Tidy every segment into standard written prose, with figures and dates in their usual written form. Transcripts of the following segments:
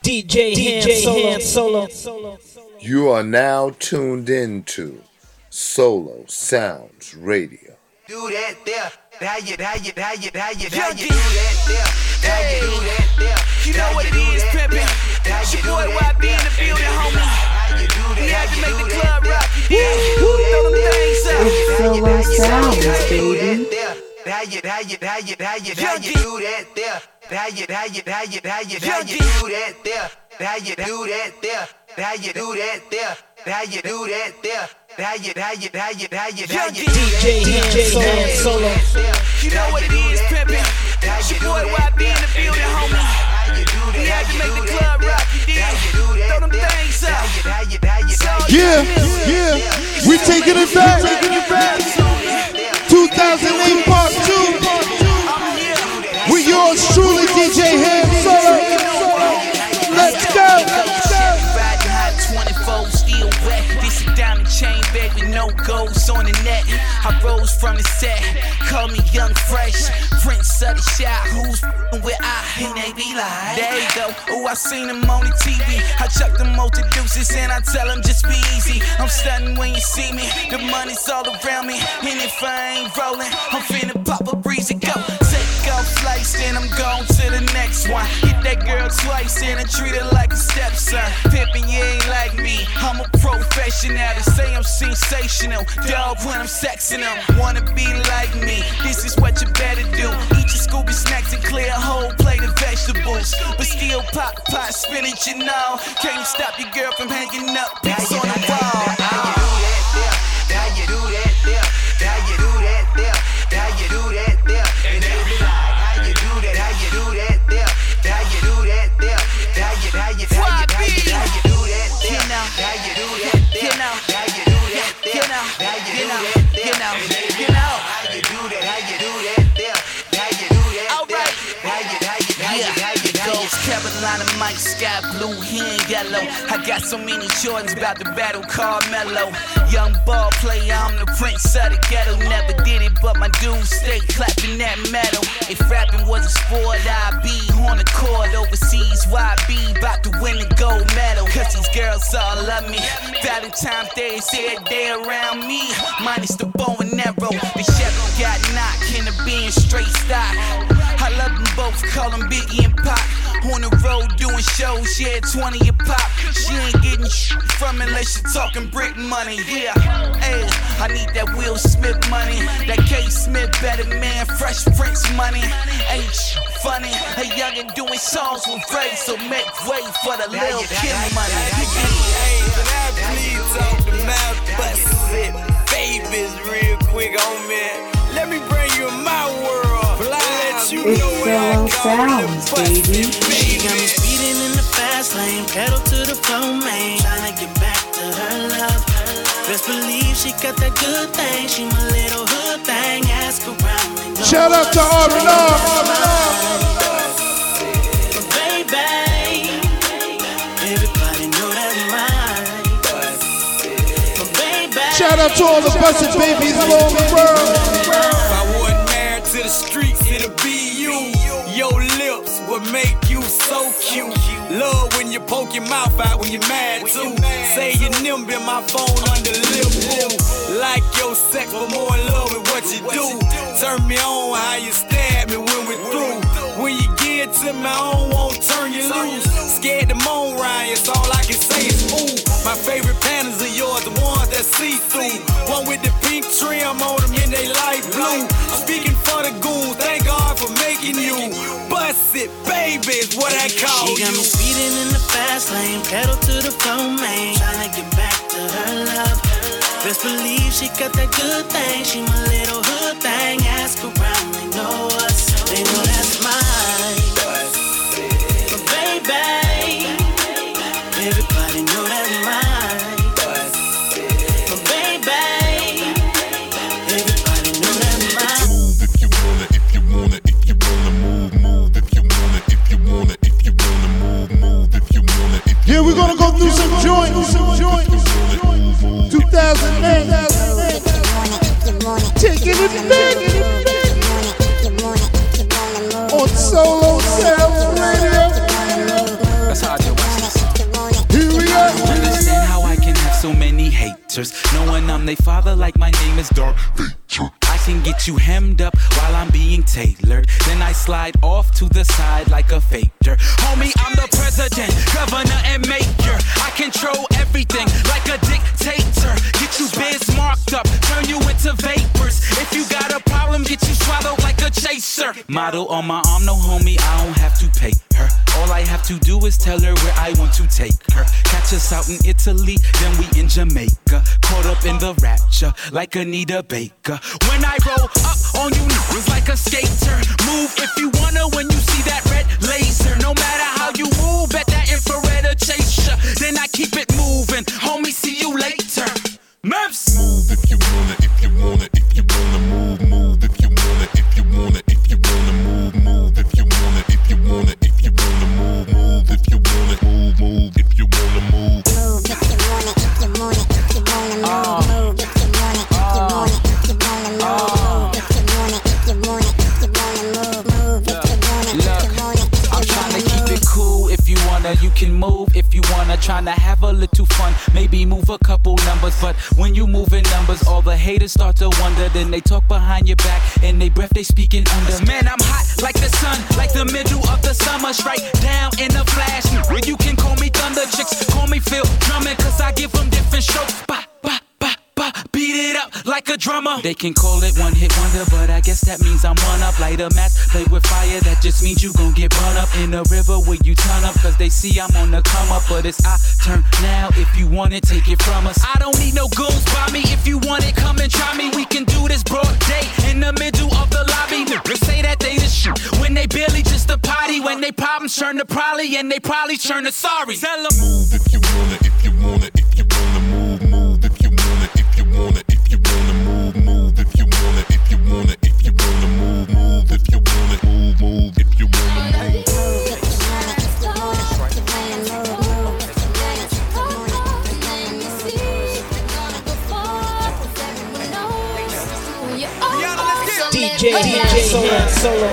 DJ Solo. You are now tuned in to Solo Sounds Radio. Do that there. How you do that there? How you do that there? You know what it is, pimpin'. It's your boy YB in the building, homie. We had to make the club rock. Throw them things up. It's Solo Sounds, baby. How you do that there? How you do that there? How you do that there? How you do that there? How you do that there? DJ Solo. You know what it is, pimpin'. It's your boy YB in the building, homie. We had to make the club rock. Throw them things up. Yeah, we taking it back. 2008 Part 2. We yours truly, DJ Ham Solo. Let's go. Riding hot 24, still wet. This is down the chain, baby, no goals on the net. I rose from the set, call me Young Fresh, Prince of the Shot. Who's with I? And they be like, there you go. Oh, I seen him on the TV. I chuck them multi-deuces and I tell them just be easy. I'm stunning when you see me. The money's all around me, and if I ain't rolling, I'm finna pop a breezy go. Take off flights, then I'm gone to the next one. Hit that girl twice and I treat her like a stepson. Pimpin', you ain't like me. I'm a professional. They say I'm sensational. Dog when I'm sexing them. Wanna be like me. This is what you better do. Eat your Scooby snacks and clear a whole plate of vegetables. But still pop spinach and all. Can't stop your girl from hanging up pics on the wall. How you do that there? How you do that there? How you do that there? And they be like, how you do that? How you do that there? How you do that there? How you do that there? How you do that there? How you do that there? How you do that there? How you do that there? How you do that? How you do that there? How you do that? Alright. How you Goes Carolina, Mike, sky blue, he ain't yellow. I got so many Jordans about to battle Carmelo. Young ball player, I'm the prince of the ghetto. Never did it, but my dudes stay clapping that metal. If rapping was a sport, I'd be on the court overseas. YB about to win the gold medal. Cause these girls all love me. Valentine's Day is every day around me. Minus the bow and arrow. The Chevy got knocked in the being straight stock. I love them both, call them Biggie and Pop. On the road doing shows, yeah, 20 a pop. She ain't getting from it unless she talking brick money, yeah. Hey, I need that Will Smith money, that K Smith better man, Fresh Prince money. Ain't funny, a youngin' doing songs with Ray, so make way for the Lil Kim money. Hey, can I please talk to my busted babies real quick on me? Let me bring you in my world. Let you know where It's Solo Sounds, baby. She got me speeding in the fast lane, pedal to the floor, man. Tryna get back to her love. Best believe she got that good thing. She my little hood thing. Ask around and go. Shout out to R&R. Baby, everybody know that's mine. Baby, Shout out to all the busted babies all over the world. if I wasn't married to the streets, it'll be you. Your lips would make you so cute. Love when you poke your mouth out when you're mad too. Say your nimble in my phone under lip boo. Like your sex, but more in love with what you do. Turn me on how you stab me when we're through. When you get to me, I don't want turn you loose. Scared to moan, Ryan, so all I can say is ooh. My favorite panties are yours, the ones that see through. One with the pink trim on them and they light blue. Speaking for the goons, thank God for making you. Bust it, baby, is what I call she got me you. speeding in the fast lane, pedal to the floor, man. Tryna get back to her love. Best believe she got that good thing. She my little hood thing. Ask around, they know us. They know that's mine. But baby, everybody know that's mine. But baby, everybody know that's mine. Move if you wanna, if you wanna, if you wanna move if you wanna, if you wanna, if you wanna move if you wanna, if you Yeah, we're gonna go through some joints. 2008. Taking it back. On Solo Sounds Radio. That's how I do it. they father like my name is Darth Vader. I can get you hemmed up while I'm being tailored. Then I slide off to the side like a fader. Homie, I'm the president, governor, and mayor. I control everything like a dictator. Get you biz marked up, turn you into vapors. If you got a problem, get you swallowed like a chaser. Model on my arm, no homie, I don't have to pay her. All I have to do is tell her where I want to take her. Catch us out in Italy, then we in Jamaica. Caught up in the rapture like Anita Baker. When I roll up on you niggas like a skater. Move if you wanna when you see that red laser. No matter how you move, bet that infrared will chase ya. Then I keep it moving, homie, see you later. Memphis. Move if you wanna, if you wanna, if you wanna move, move if you wanna, if you wanna, if you wanna move, move if you wanna, if you wanna, if you wanna move, move if you wanna, move if you wanna move. Move if you wanna, if you wanna, if you wanna move, move if you wanna, if you wanna, if you wanna move, if you wanna, if you wanna, if you wanna move, move if you wanna, if you wanna. I'm tryna keep it cool. If you wanna, you can move. If you wanna, tryna have a little fun. Maybe move a couple numbers. But when you move in numbers, all the haters start to wonder. Then they talk behind your back and they breath they speaking under. Man, I'm hot like the sun, like the middle of the summer. Straight down in a flash. You can call me Thunder. Chicks call me Phil Drummond, cause I give them different strokes. Ba, ba, ba, ba. Beat it up like a drummer. They can call it one hit wonder, but I guess that means I'm one up. Light a match, play with fire, that just means you gon' get burned up in the river where you turn up, cause they see I'm on the come up. But it's our turn now, if you want it, take it from us. I don't need no goons by me, if you want it, come and try me. We can do this broad day, in the middle of the lobby. They say that they the shit, when they barely just a potty. When they problems turn to probably, and they probably turn to sorry. Tell them move if you wanna, if you wanna, if you wanna move, move if you wanna, if you wanna, if you wanna move, move if you wanna, if you wanna, if you wanna move, move if you wanna, move if you wanna move. DJ Solo.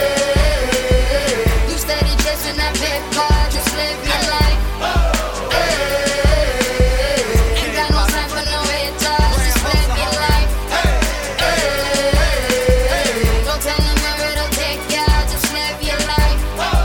You steady chasing that big car, just live your life. Ain't got no time for no haters, just live your life. Don't tell them where it'll take ya, just live your life.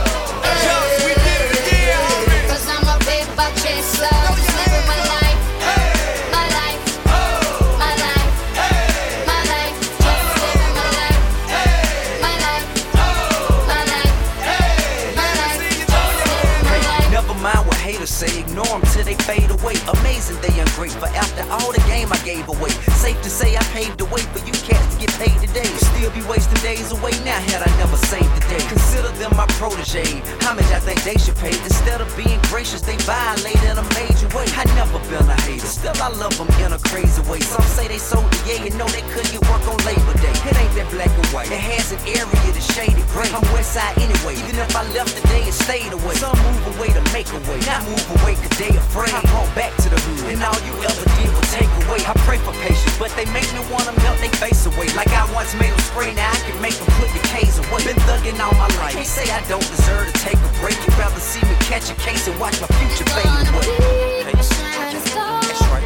Cause I'm a paper chaser, just living my life. My life, my life, my life, just living my life. My life, my life, my life. Never mind what haters say, ignore them till they fade away. Amazing they ungrateful after all the game I gave away. Safe to say I paved the way for you cats to get paid today. Still be wasting days away now had I never saved the day. Consider them my protege, homage I think they should pay. Instead of being gracious, they violate in a major way. I never been a hater, still I love them in a crazy way. Some say they sold the yeah, you know they couldn't get work on Labor Day. It ain't that black and white, it has an area that's shaded gray. I'm west side anyway, even if I left today and stayed away. Some move away to make a way, not move away cause they afraid. I brought back to the hood, and all you ever did was take away. I pray for patience, but they make me wanna melt they face away. Like I once made them spray, now I can make them put the K's away. Been thugging all my life, can't say I don't deserve to take a break. You'd rather see me catch a case and watch my future fade away. That's right.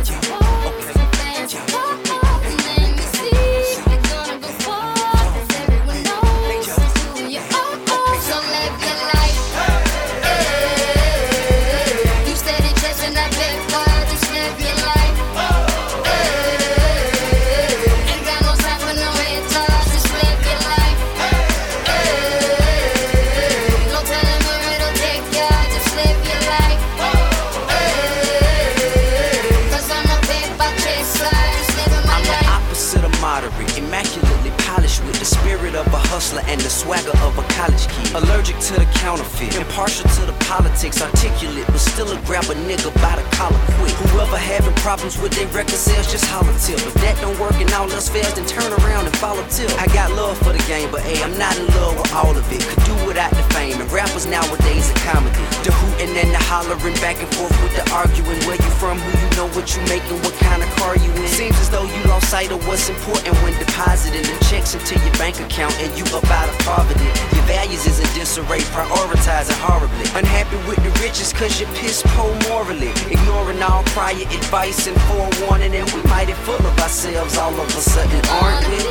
Hustler and the swagger of a college kid. Allergic to the counterfeit, impartial to the politics, articulate, but still a grab a nigga by the collar quick. Whoever having problems with their record sales, just holler till. If that don't work and all else fails, then turn around and follow till. I got love for the game, but hey, I'm not in love with all of it. Could do without the fame, and rappers nowadays are comedy. The hootin' and the hollering back and forth with the arguing. Where you from, who you know, what you making, what kind of car you in. Seems as though you lost sight of what's important when depositing the checks into your bank account and you up out of poverty. Your values is in disarray, prioritizing horribly. Unhappy with the riches cause you're piss poor morally. Ignoring all prior advice and forewarning, and we mighty full of ourselves all of a sudden, aren't we?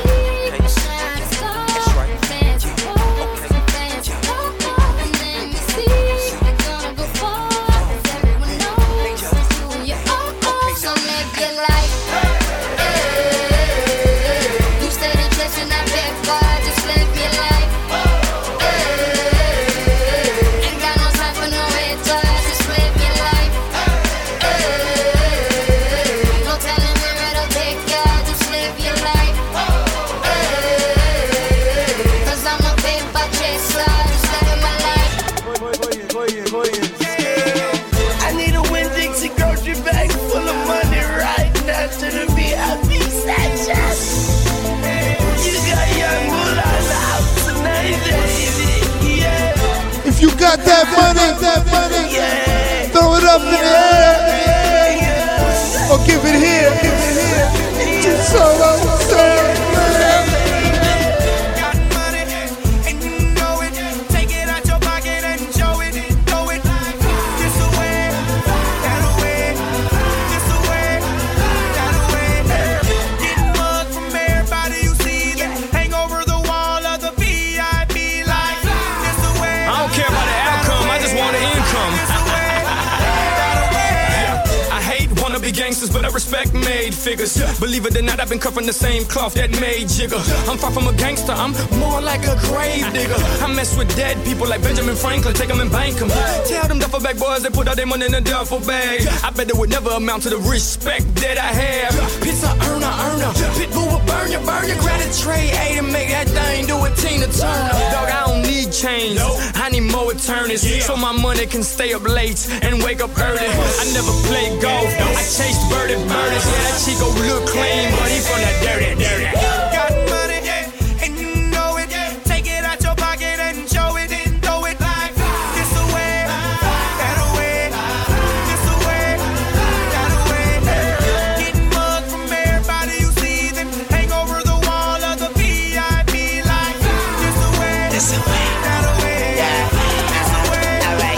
You got that money, yeah. Throw it up in the air, or give it here, to Solo. Got money, and you know it. Take it out your pocket and show it, throw it. This away, that away, this away, that away. Getting mugged from everybody you see. Hang over the wall of the VIP like this away. I don't care about the outcome, I just want the income. I hate wannabe gangsters, but I respect made figures. Believe it or not, I've been cut from the same cloth that made Jigger. I'm far from a gangster, I'm more like a grave digger. I mess with dead people like Benjamin Franklin, take them and bank them. Tell them duffel bag boys, they put all their money in a duffel bag. I bet it would never amount to the respect that I have. Pizza earner, Pitbull will burn you, grab a tray, A to make that thing do it Tina Turner. Dog, I don't need change, I need more attorneys, so my money can stay up late and wake up early. I never played golf, I chased birdies. Yeah, that Chico look clean, but he from that dirty. Got money, and you know it. Take it out your pocket and show it, throw it like this away, that away, this away, that away. Getting mugged from everybody you see, then hang over the wall of the VIP like this away, that away, this away. Alright.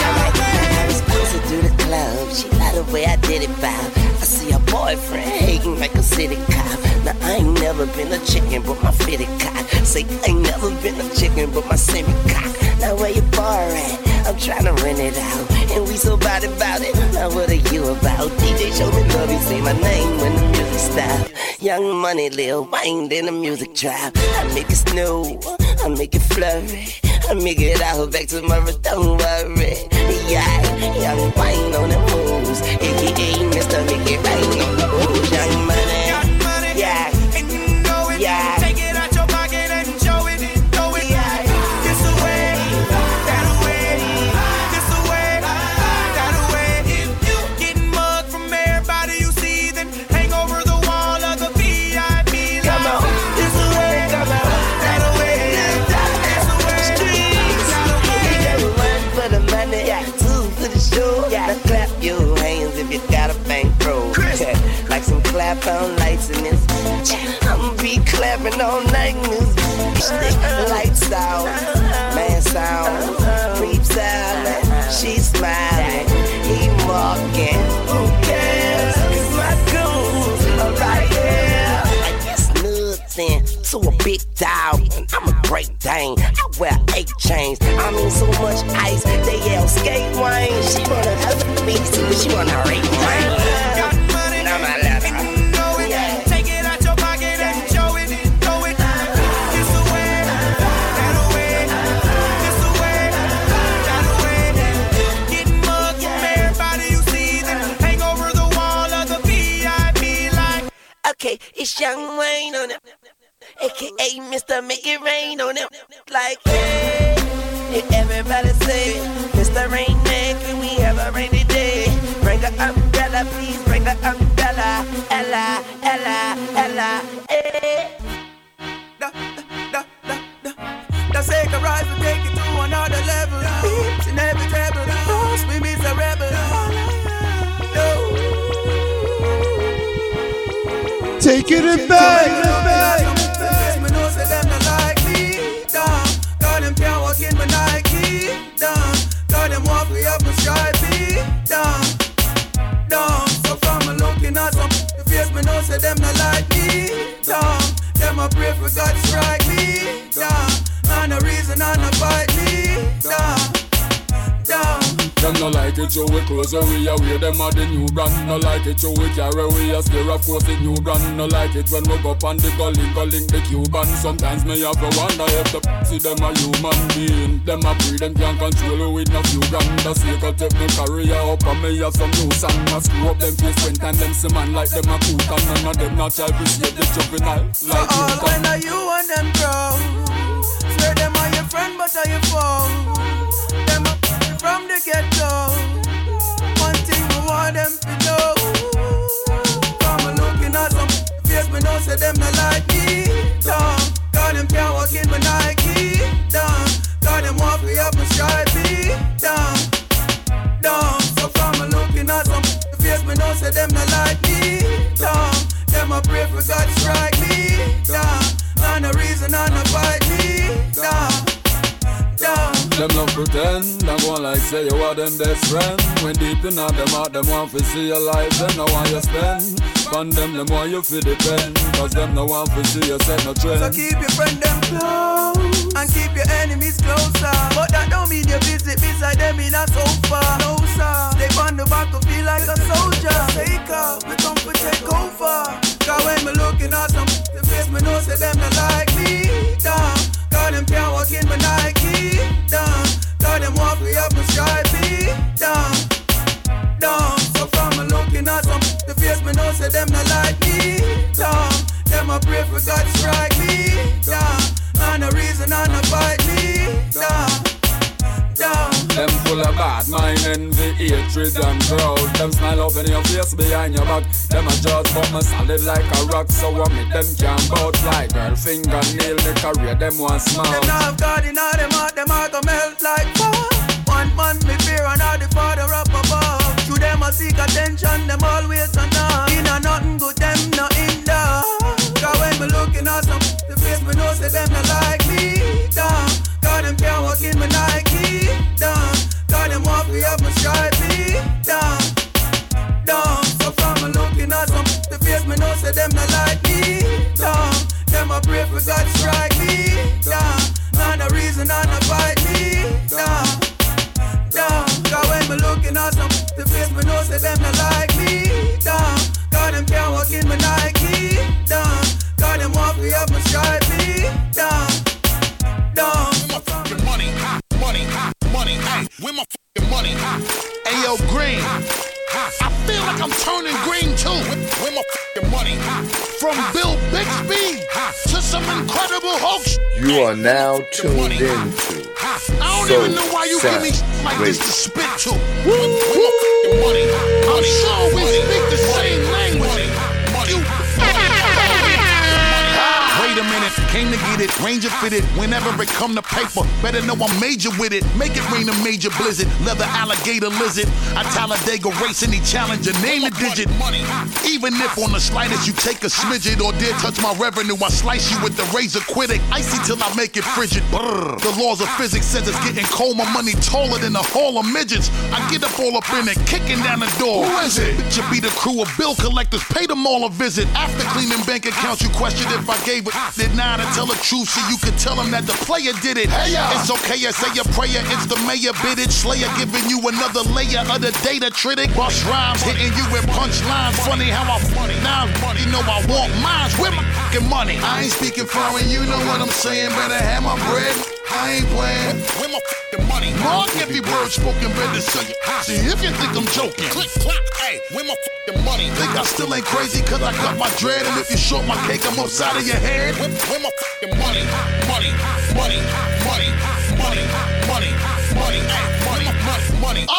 I was closer to the club. She liked the way I did it, vibe. A boyfriend hating like a city cop. Now I ain't never been a chicken, but my fitted cock. Say I ain't never been a chicken, but my semi cock. Now where your bar at? I'm trying to rent it out, and we so about it. Now what are you about? DJ show me love, he say my name when the music stop. Young Money, Lil Wayne, then the music drop. I make it snow, I make it flurry, I make it out back tomorrow, don't worry. Yeah, Young Wayne on the moves, a.k.a. Mr. Make It Rain on the moves. Young Money, yeah, and you know it. Yeah. Take it out your pocket and show it, throw it like this away, that away, this away, that away. Getting mugged from everybody you see, then hang over the wall of the VIP. Come on, this away, come on, that away, this away, streets. You got one for the money, two for the show. Now clap your hands if you got a bankroll. Like some clap on lights in this. I'ma be clapping all night in this. Lights out, man sound, creeps out, she's smiling, he walking. Who cares? 'Cause my goons are right here. I guess nothing to a big dog, and I'm a great Dane. I wear 8 chains. I mean so much ice, they yell skate wine. She wanna have me, but she wanna rape mine. Now my letter. Take it out your pocket and show it, throw it. This away, that away, this away, that away. Getting mugged from everybody you see, then hang over the wall of the VIP like. Okay, it's Young Wayne on it, a.k.a. Mr. Make It Rain on it. Like, hey, everybody say, Mr. Rainman, can we have a rainy day? Bring an umbrella, please bring an umbrella. Ella, Ella, Ella, hey. That's take a rise and take it to another level. It's inevitable. Most we miserable. taking it back. Me know say them not like me, down. Cause them can't walk in my Nike, down. Cause them walk me up my stripey, down. So from me looking at some face, me know say them not like me, down. Them a pray for God strike me, down. And the reason I not fight me, down. Them no like it, so we close we away. Them are the new brand. No like it, so we carry we a stare. Of course, the new brand. No like it when we go up on the gully, link the Cuban. Sometimes me have to wonder if the see them a human being. Them a breed, them can't control with no few grand. The sake of take me career up and me have some new song. I screw up them face when time them see man like them a cool. And none of them not try to save the juvenile. So all when are you and them grow? Swear them are your friend but are your foe. Them a from the ghetto. One thing we want them to know. From me looking at some face, me know say them not like me, down. Cause them can't walk in my Nike, down. Cause them walk me up my stripey, down. So from me looking at some face, me know say them not like me, down. Them a pray for God strike me, down. And the reason I not fight me, down. Them love pretend, them go like say you are them best friend. When deep in them heart, them want to see your life, them no want you spend. Fund them want you to depend, cause them no want to see you set no trend. So keep your friend them close, and keep your enemies closer. But that don't mean you visit beside them in a sofa. No sir, they on the battlefield like a soldier. Take up, we come to take over. Cause when me looking at them, the face me know say them not like me, down. Cause them can't walk in my Nike, down. Cause them walk me up my stripey, down. So from me looking at them, the face me know say them not like me, down. Them a pray for God strike me, down. And the reason I not fight me, down. Them full of bad mind, envy, hatred and proud. Them smile up in your face behind your back. Them a judge but me solid like a rock. So I me them can bout like girl fingernail. The career them want smart. Them now have God in all them heart, them heart go melt like fire. One man me fear and all the father up above. To them a seek attention, them always enough. In a nothing good, them not in there. Cause when me looking at them, the face me know say them not like me, down. Cause them can't walk in my Nike, down. Cause them walk me up my stripey, down. So from me looking at them, the face me know say them not like me, down. Them a pray for God strike me, down. And the reason I not fight me, down. Cause when me looking at them, the face me know say them not like me, down. Cause them can't walk in my Nike, down. Cause them walk me up my stripey, down. Money, hey, where my fucking money? Ayo, Green, I feel like I'm turning green too. Where my fucking money? From Bill Bixby to some incredible hoax. You are now tuned in to I don't even know why you give me like this to spit to. Where my fucking money? I'm sure we speak the same language. Wait a minute, came to get it, Ranger fitted. Whenever it come to paper, better know I'm major with it. Make it rain a major blizzard, leather alligator lizard. I Talladega race any challenger, name a digit. Even if on the slightest you take a smidget or dare touch my revenue, I slice you with the razor quick. Icy till I make it frigid. Brr. The laws of physics says it's getting cold. My money taller than a hall of midgets. I get up all up in it, kicking down the door. Who is it? Bitch, be the crew of bill collectors. Pay them all a visit. After cleaning bank accounts, you question if I gave it. Did not to tell the truth so you could tell them that the player did it. Hey, it's okay, I say a prayer. It's the mayor bid it. Slayer giving you another layer of the data tritic. Bust rhymes, hitting you with punchlines. Funny how I now you know I want mines with my fucking money. I ain't speaking foreign, you know what I'm saying. Better have my bread. I ain't playing. Where my fucking money? Mark every word spoken better so you see if you think I'm joking. Click, clack, hey, where my fucking money? Think I still ain't crazy cause I got my dread. And if you short my cake, I'm upside of your head. Where my fucking money? Money, money, money, money, money, money, hey, money, money, money. Oh!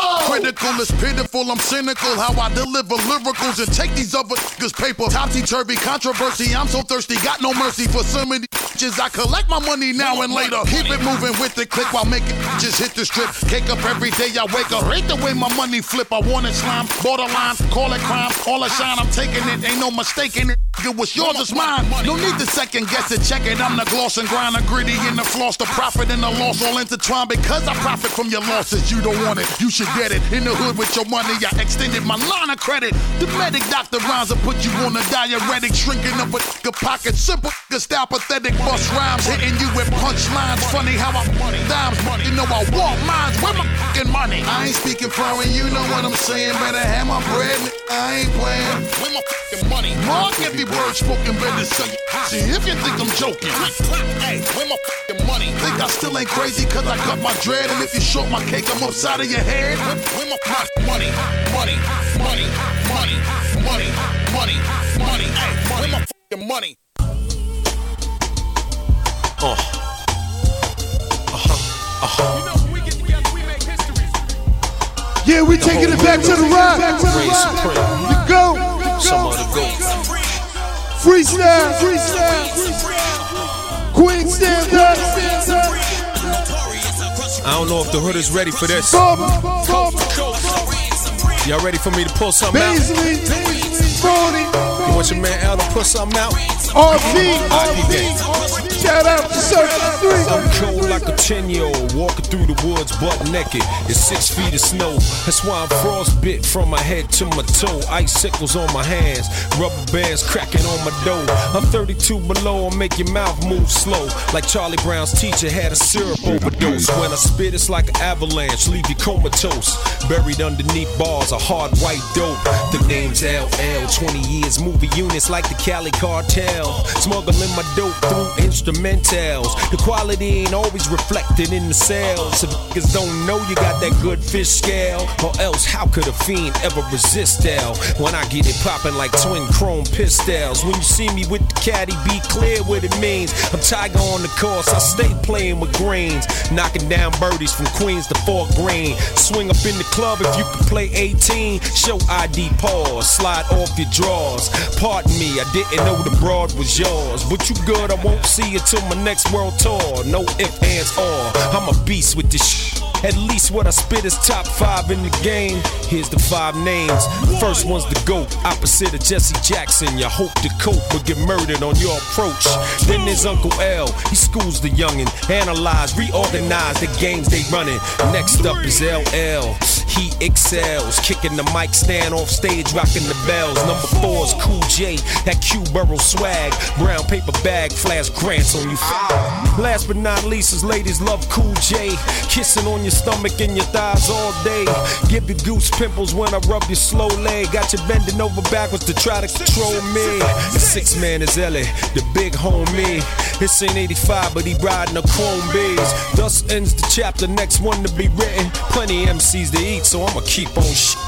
critical, it's pitiful, I'm cynical. How I deliver lyricals and take these other niggas' paper. Topsy-turvy controversy, I'm so thirsty, got no mercy for some of these bitches. I collect my money now and later. Keep it moving with the click while making bitches hit the strip. Cake up every day I wake up. Hate the way my money flip. I want it slime, borderline, call it crime. All the shine, I'm taking it, ain't no mistaking it. What's yours is mine. No need to second guess it, check it. I'm the gloss and grind, the gritty and the floss, the profit and the loss all intertwined. Because I profit from your losses, you don't want it, you should get it. In the hood with your money, I extended my line of credit. The medic Dr. Rhymes will put you on a diuretic, shrinking up a nigga pocket. Simple nigga style, pathetic bust rhymes, hitting you with punchlines. Funny how I dimes, you know I want mines. Where my fucking money? I ain't speaking foreign, you know what I'm saying. Better have my bread, I ain't playing. Where my fucking money? Mark every word spoken, better say it. See if you think I'm joking. Hey, where my fucking money? Think I still ain't crazy cause I cut my dread. And if you short my cake, I'm upside of your head. Where my money? Money, money, money, money, money, money. Hey, where my fucking money? Yeah, we taking it back to the rock. You go. Some other go. Freestyle. Queen, stand up. I don't know if the hood is ready for this. Y'all ready for me to pull something out? You want your man Al to pull something out? RP. Shout out to Circle 3. I'm cold like a 10-year-old, walking through the woods butt naked. It's 6 feet of snow. That's why I'm frostbit from my head to my toe. Icicles on my hands, rubber bands cracking on my dough. I'm 32 below, I make your mouth move slow. Like Charlie Brown's teacher had a syrup overdose. When I spit, it's like an avalanche, leave you comatose. Buried underneath bars of hard white dope. The name's LL, 20 years, movie units like the Cali Cartel. Smuggling my dope through instrumentals. The quality ain't always reflected in the sales. If niggas don't know you got that good fish scale, or else how could a fiend ever resist L? When I get it popping like twin chrome pistols. When you see me with the caddy, be clear what it means. I'm Tiger on the course, I stay playing with greens. Knocking down birdies from Queens to Fort Greene. Swing up in the club if you can play 18. Show ID pause, slide off your drawers. Pardon me, I didn't know the broad was yours. But you good, I won't see you till my next world tour. No ifs, ands, or I'm a beast with this shit. At least what I spit is top 5 in the game. Here's the 5 names. First one's the GOAT, opposite of Jesse Jackson. You hope to cope but get murdered on your approach. Then there's Uncle L, he schools the youngin'. Analyze, reorganize the games they running. Next up is LL, he excels. Kicking the mic stand off stage, rocking the bells. Number 4 is Cool J, that Q Burrow swag. Brown paper bag, flash grants on you. Last but not least is ladies love Cool J. Kissing on your stomach and your thighs all day. Give you goose pimples when I rub your slow leg. Got you bending over backwards to try to control me. The 6th man is Ellie, the big homie. It's ain't 85, but he riding a chrome bees. Thus ends the chapter, next one to be written. Plenty MCs to eat, so I'ma keep on shit.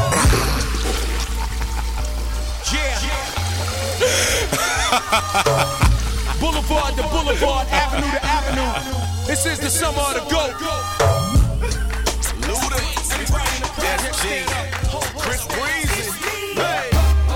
Boulevard to boulevard, avenue to avenue. This is the summer of the GOAT. Luda, That's G, Chris Breezy. Hey.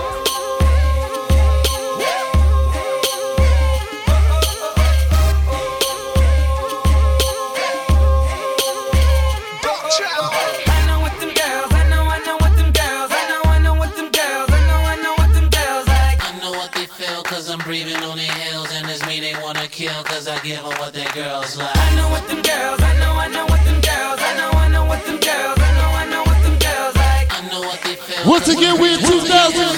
Breathing on their heels, and it's me they wanna kill, cause I give them what their girls like. I know what them girls, I know what them girls, I know what them girls, I know what them girls like. I know what they feel. Once again, we're in 2008.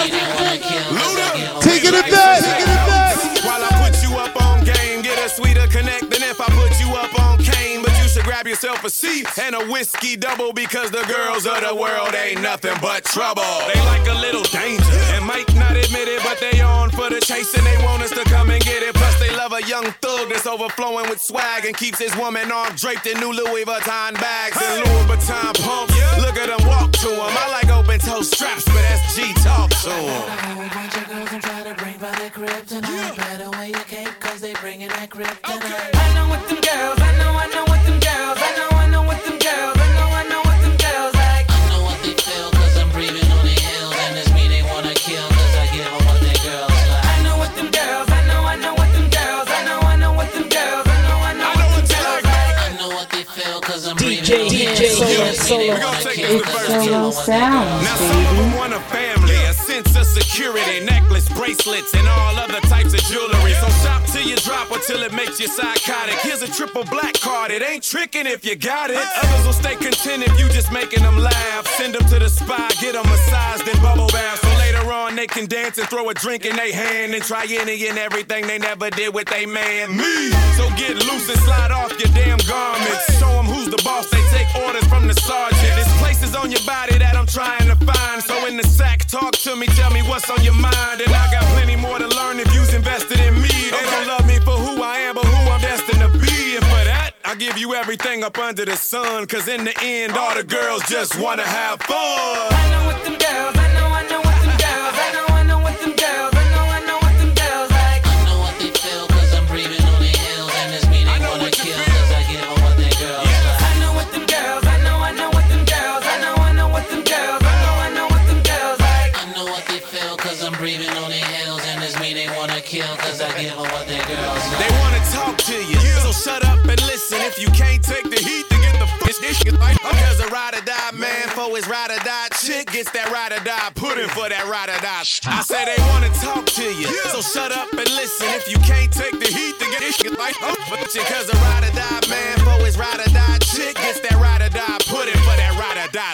Taking it back. While I put you up on game, get a sweeter connect than if I put you up on cane. But you should grab yourself a seat and a whiskey double, because the girls of the world ain't nothing but trouble. They like a little danger and might not admit it, but they on for the chase and they want us to come and get it. Plus they love a young thug that's overflowing with swag and keeps his woman arm draped in new Louis Vuitton bags and Louis Vuitton pumps. Look at them walk to him. I like open toe straps, but that's G talk to him. A whole bunch of girls and try to bring by their kryptonite. Better wear your cape, cause they bringing that kryptonite. I know what them girls, I know what them girls, I know what them girls, I know what them girls like. Solo. It's Solo Sounds, Now some of them want a family, a sense of security, necklace, bracelets, and all other types of jewelry. So shop till you drop or till it makes you psychotic. Here's a triple black card, it ain't tricking if you got it. Others will stay content if you just making them laugh. Send them to the spa, get them massaged and bubble bath. So later on they can dance and throw a drink in their hand and try any and everything they never did with they man. Me! So get loose and slide off your damn garments. Show them who's the boss, they take orders from the sergeant. There's places on your body that I'm trying to find. So in the sack, talk to me, tell me what's on your mind. And I got plenty more to learn if you's invested in me. They don't love me for who I am, but who I'm destined to be. And for that, I give you everything up under the sun. Cause in the end, all the girls just wanna have fun. I know what them girls, I know what them girls, I know what them girls, I know what them girls like. I know what they feel cause I'm breathing on their heels. And it's me they wanna kill cause I give them what they girls like. I know what them girls, I know what them girls, I know what them girls, I know what them girls like. I know what they feel cause I'm breathing on their heels. And it's me they wanna kill cause I give them what they girls like. They wanna talk to you, so shut up and listen. If you can't take the heat, then get the this shit like. Cause a ride or die man for his ride or die chick gets that ride or die pudding for that ride or die. I say they wanna talk to you, so shut up and listen. If you can't take the heat, then get this shit like. Cause a ride or die man for his ride or die chick gets that ride or die pudding for that ride or die.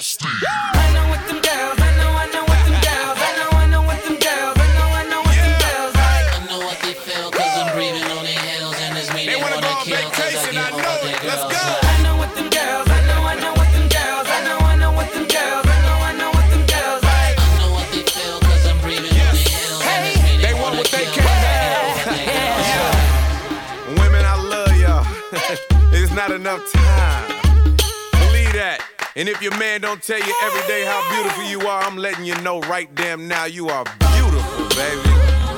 I know what them girls, I know what them girls, I know what them girls, I know what them girls like. I know what they feel cause I'm breathing on their heels. And it's me they wanna kill cause I give them what they girls like. I know what them girls, I know what them girls, I know what them girls, I know what them girls like. I know what they feel cause I'm breathing on their heels. And it's me they want wanna what they kill can cause I give them what they girls like. Women, I love y'all. It's not enough time. Believe that. And if your man don't tell you every day how beautiful you are, I'm letting you know right damn now you are beautiful, baby.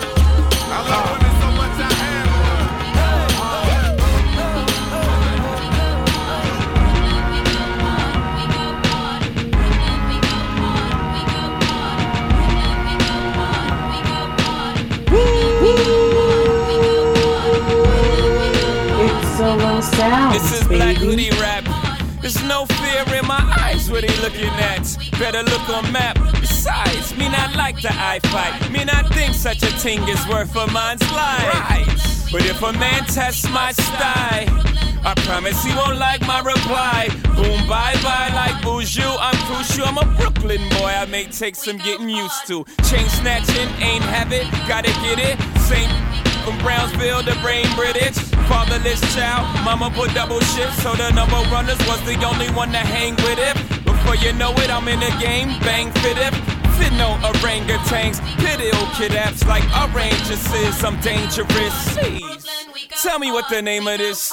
I love women so much I have It's Solo Sounds, This is Black baby. Hoodie Rap. There's no fear in my eyes, what they looking at. Better look on map. Besides, me not like the eye fight. Me not think such a thing is worth a man's life. Right. But if a man tests my style, I promise he won't like my reply. Boom, bye-bye like Boujou. I'm crucial, I'm a Brooklyn boy. I may take some getting used to. Chain snatching, ain't have it, gotta get it. Same from Brownsville to Brain British. Fatherless child, mama put double shifts, so the number runners was the only one to hang with it. Before you know it, I'm in the game, bang fit it. Fit no orangutans, pit ill kid apps like oranges. I'm dangerous. Jeez. Tell me what the name of this.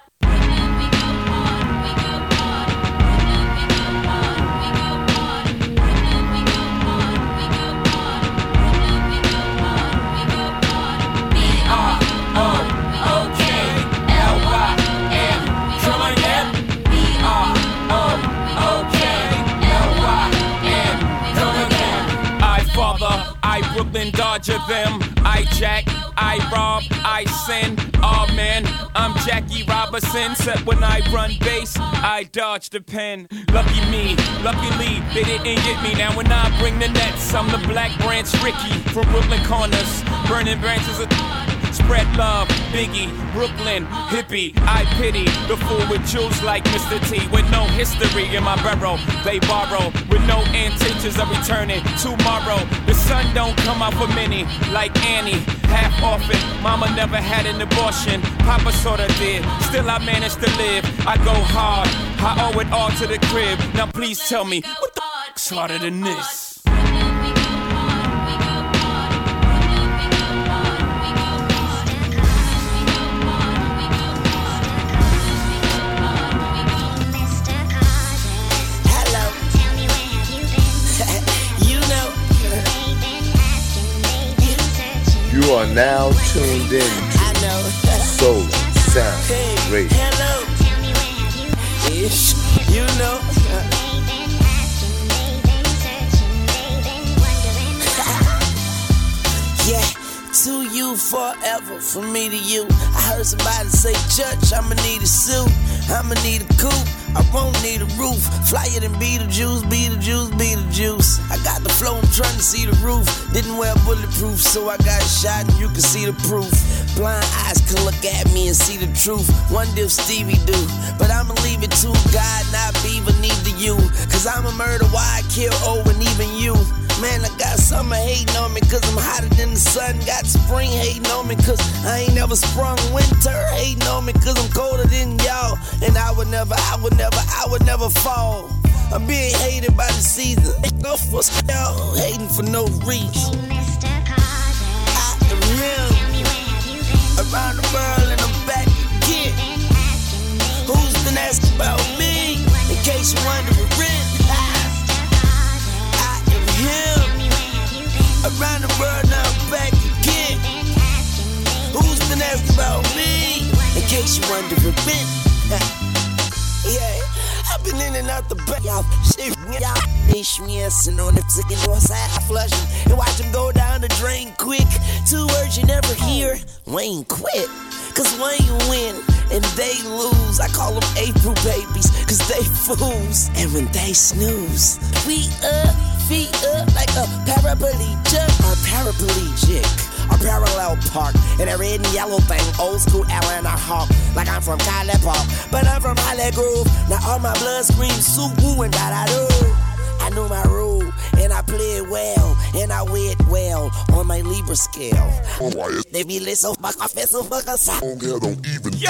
Brooklyn Dodger them. I jack, I rob, I sin. Oh man, I'm Jackie Robinson. Except when I run base, I dodge the pen. Lucky me, luckily they didn't get me. Now when I bring the nets, I'm the Black Branch Ricky from Brooklyn Corners. Burning branches of spread love, Biggie, Brooklyn, hippie. I pity the fool with jewels like Mr. T. With no history in my barrel, they borrow. With no intentions of returning tomorrow. The sun don't come out for many, like Annie. Half orphan, mama never had an abortion. Papa sorta did, still I managed to live. I go hard, I owe it all to the crib. Now please tell me, what the f***'s harder than this? You are now tuned in to Solo Sounds Radio. You know. Yeah, to you forever, from me to you. I heard somebody say, Church, I'ma need a suit, I'ma need a coupe. I won't need a roof. Flyer than Beetlejuice, Beetlejuice, Beetlejuice. I got the flow, I'm trying to see the roof. Didn't wear bulletproof, so I got shot and you can see the proof. Blind eyes can look at me and see the truth. Wonder if Stevie do, but I'ma leave it to God, not Beaver, neither you. Cause I'm a murder, why I kill and even you. Man, I got summer hating on me cause I'm hotter than the sun. Got spring hating on me cause I ain't never sprung. Winter hating on me cause I'm colder than y'all. And I would never fall. I'm being hated by the season. No for y'all, hating for no reason. I am him. Around the world and I'm back again. Who's been asking about me? In case you wondering. I am him. Around the world now I'm back again. Who's been asking about me? In case you wondering. Yeah, I've been in and out the back. Y'all shit, y'all sitting on the second door side, flushing and watch them go down the drain quick. 2 words you never hear: Wayne quit. Cause Wayne win and they lose. I call them April babies, cause they fools. And when they snooze, we up, feet up like a paraplegic or paraplegic. A parallel park in a red and yellow thing, old school Atlanta Hawk. Like I'm from Cali Park, but I'm from Holly Grove. Now all my blood screams Suwu and da-da-do. I know my role, and I play it well, and I weigh it well on my Libra scale. They be lit so fuck off, so fuck us out. Don't even care.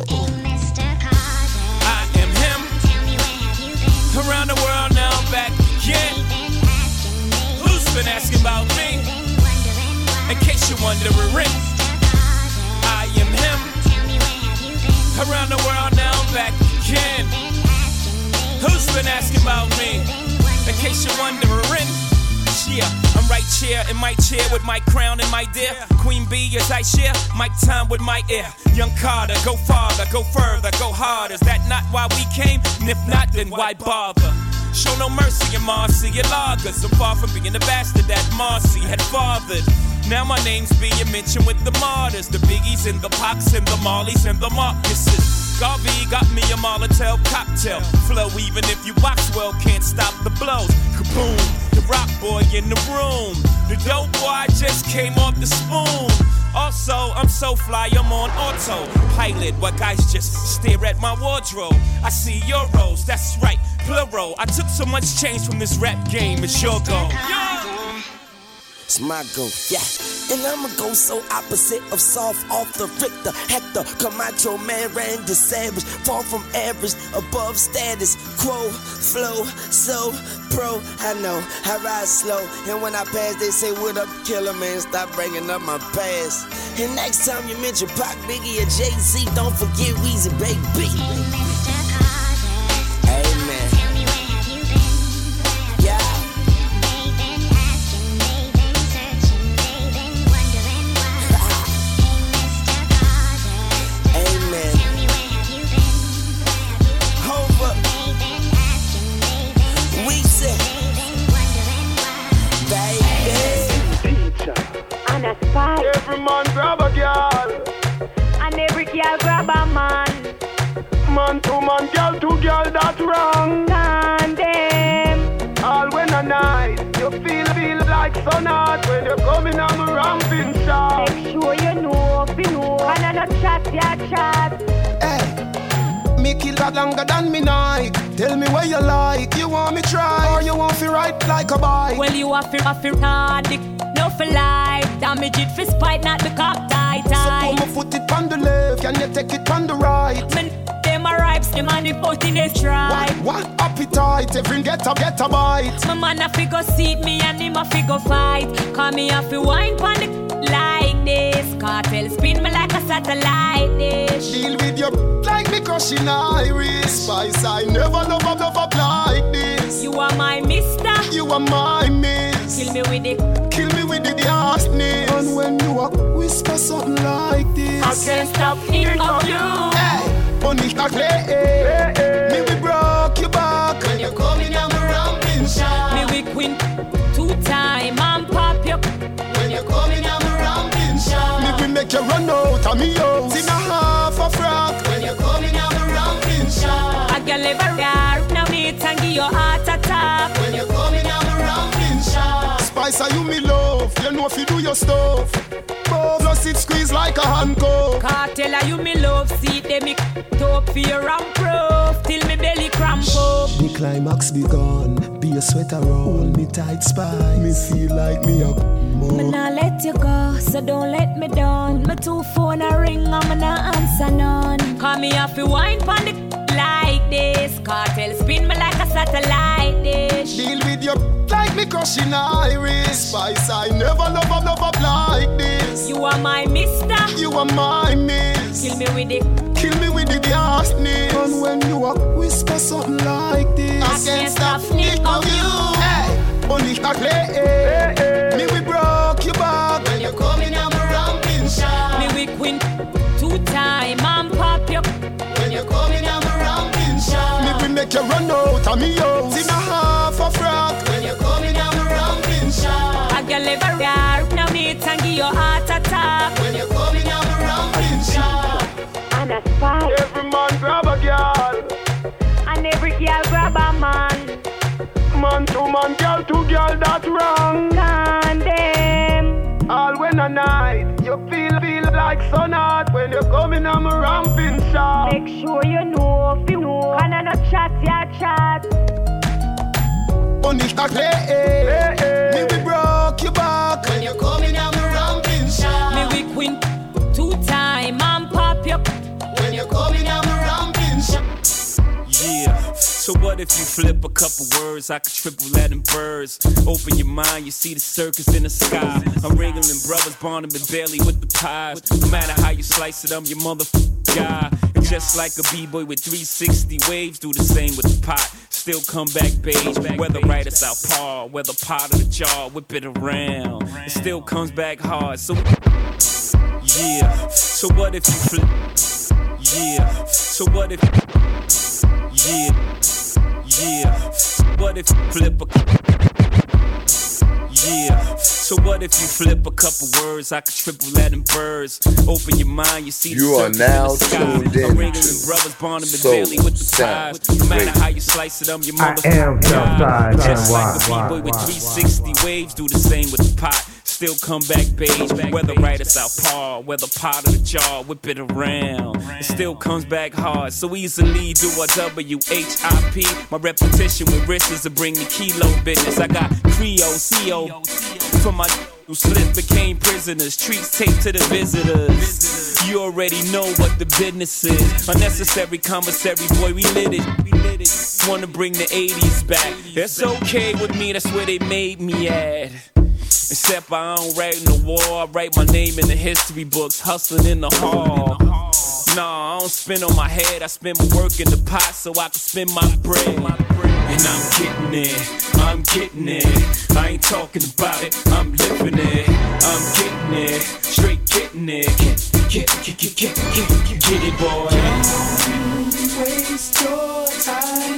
I am him. Around the world now I'm back again. Who's been asking about me? In case you're wondering, I am him. Around the world now I'm back again. Who's been asking about me? In case you're wondering, yeah, I'm right here in my chair with my crown and my dear Queen Bee as I share my time with my ear. Young Carter, go farther, go further, go harder. Is that not why we came? And if not, then why bother? Show no mercy in Marcy and lagers. I'm far from being the bastard that Marcy had fathered. Now my name's being mentioned with the martyrs, the Biggies and the Pops and the Marleys and the Marcuses. Garvey got me a Molotov cocktail flow. Even if you box well, can't stop the blows. Kaboom, the rock boy in the room. The dope boy just came off the spoon. Also, I'm so fly, I'm on autopilot. What guys just stare at my wardrobe. I see euros, that's right, plural. I took so much change from this rap game, it's your goal. It's my goal, yeah. And I'ma go so opposite of soft off the Richter. Hector, Camacho, man, Randy Savage. Far from average, above status quo, flow, so pro. I know, I ride slow. And when I pass, they say, what up, killer, man? Stop bringing up my past. And next time you mention Pac, Biggie, or Jay-Z, don't forget Weezy, baby. Amen. Yeah. Every man grab a girl, and every girl grab a man. Man to man, girl to girl, that's wrong. Tandem. All when a night, you feel like sun hot when you're coming on the ramping shot. Make sure you know, and I not chat, ya chat. Hey, me kill that longer than me night. Tell me where you like, you want me try, or you want to ride like a bike. Well, you have to hard, no for life. Damage it for spite, not the cop tight. So put my foot it on the left, can you take it on the right? Man, them are ripes, them and the boat in the try. What appetite, every get a bite. My man a figure seat me and him a figure fight. Call me a fi wine pon the like this. Cartel spin me like a satellite dish. Deal with your like me crushing iris. Spice, I never love a bluff up like this. You are my mister, you are my miss. Kill me with it, darkness. And when you walk, whisper something like this. I can't stop thinking of you. Hey, bunny that play. Me we broke your back when you're coming on the ramping shot. Me we queen 2 times and pop you when you're coming on the ramping shot. Me we make you run out of me house in a half a frock when you're coming on the ramping shot. I can live a give your heart attack. When you're coming, I'm ramping sharp. Spicer, you me love. You know if you do your stuff. Plus it squeeze like a handcuff. Cartel, you me love. See them me top fear and proof. Till me belly cramp up. The climax begun. Be a sweater roll me tight spine. Me feel like me up. Me nah let you go, so don't let me down. My two phone a ring, I'm not answer none. Call me off the wine pon the like this. Cartel spin me like a satellite dish. Deal with your like me crushing iris. Spice, I never love up like this. You are my mister. You are my miss. Kill me with the ghastness. And when you a whisper something like this, I can't stop thinking of you. Hey, only a play. Me we broke your back. When you're coming, I'm ramping sharp. Me we queen 2 time and pop you. When you're coming, I'm ramping sharp. Me we make you run out of me house in a half a frack. When you're coming, I'm ramping sharp. I can live a rare, now me and give your heart attack. When you're coming, I'm ramping sharp. And a spy. Every man grab a girl. And every girl grab a man. Man to man, girl to girl, that's wrong. Condemn. All when a night, you feel like sun hot. When you're coming, I'm ramping sharp. Make sure you know if you know. Can I not chat, ya chat. Only a play. Me we broke your back. When you're coming, I'm ramping sharp. Me we queen 2 time and pop you. When you're coming, I'm ramping sharp. Yeah, so what if you flip a couple words? I could triple that in birds. Open your mind, you see the circus in the sky. I'm wrangling brothers, Barnum and Bailey with the pies. No matter how you slice it, I'm your motherfucking guy. And just like a b-boy with 360 waves, do the same with the pot. Still come back beige, whether right or southpaw, whether pot or the jar, whip it around. It still comes back hard, so yeah. So what if you flip? Yeah. So what if? Yeah. What if you flip a? Yeah. So what if you flip a couple words? I could triple that in birds. Open your mind, you see the You are circles now in the sky. tuned in I'm ringing to brothers, Barnum and Soul Bailey with the Sound pies. No matter Radio. how you slice it, I'm your I am motherfucking Southside, guy. Just why, like a b-boy with 360 waves, do the same with the pot. Still come back beige, whether right or southpaw, whether pot or the jar, whip it around. It still comes back hard, so easily do a W-H-I-P. My repetition with wrists to bring the kilo business. I got Creole, CO, for my who slipped, became prisoners. Treats taped to the visitors. You already know what the business is. Unnecessary commissary, boy, we lit it. Wanna bring the 80s back. That's okay with me, that's where they made me at. Except I don't write in the wall, I write my name in the history books, hustling in the hall. Nah, I don't spin on my head, I spend my work in the pot so I can spend my bread. And I'm getting it, I ain't talking about it, I'm living it. I'm getting it, straight getting it. Get it, boy. Don't waste your time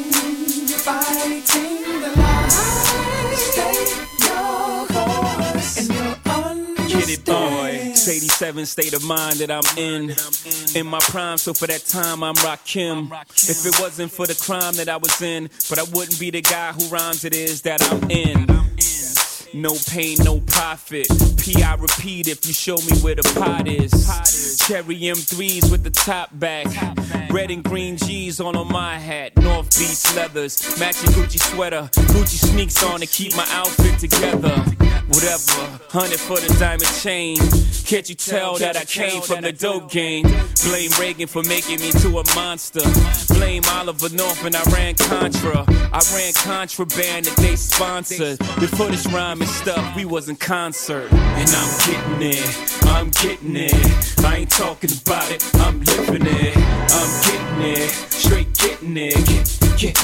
fighting the line. Stay your course and you'll Get it, boy. It's 87 state of mind that I'm in my prime, so for that time I'm Rakim. If it wasn't for the crime that I was in, but I wouldn't be the guy who rhymes it is that I'm in. No pain, no profit. P.I. repeat if you show me where the pot is. Cherry M3s with the top back. Red and green G's on my hat. North Beach leathers. Matching Gucci sweater. Gucci sneaks on to keep my outfit together. Whatever. 100 for the diamond chain. Can't you tell that I came from the dope game? Blame Reagan for making me to a monster. Blame Oliver North and I ran Contra. I ran contraband that they sponsored. Before this rhyme and stuff, we was in concert. And I'm getting it. I ain't talking about it, I'm living it. I'm getting it, straight getting it. Get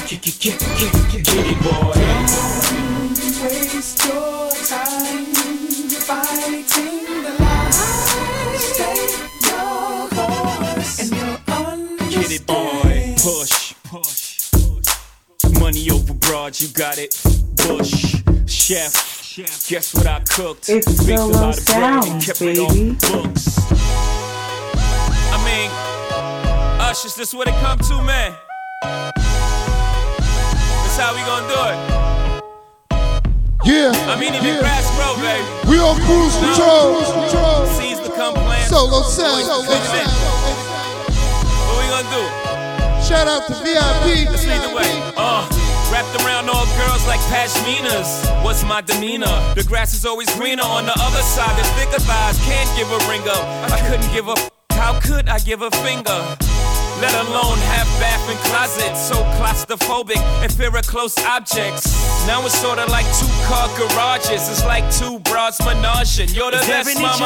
it, boy. Don't waste your time fighting the line. Stay your course and you'll understand. Get it, boy. Push. Money over broad, you got it. Bush, chef. Guess what I cooked? It's Baked a Solo lot of bread and Sounds, kept baby. it on books. I mean, Ushers, this what it come to, man. That's how we gonna do it. Yeah. I mean, even grass grow, baby. We on cruise control. Seeds become plants. Solo sound. What we gonna do? Shout out to VIP. Let's lead the way. Wrapped around all girls like pashminas. What's my demeanor? The grass is always greener on the other side. There's thicker thighs, can't give a ring up. I couldn't give a how could I give a finger? Let alone have bath and closet. So claustrophobic and fear of close objects. Now it's sorta like 2-car garages. It's like 2 broads menaging. You're the best, mama.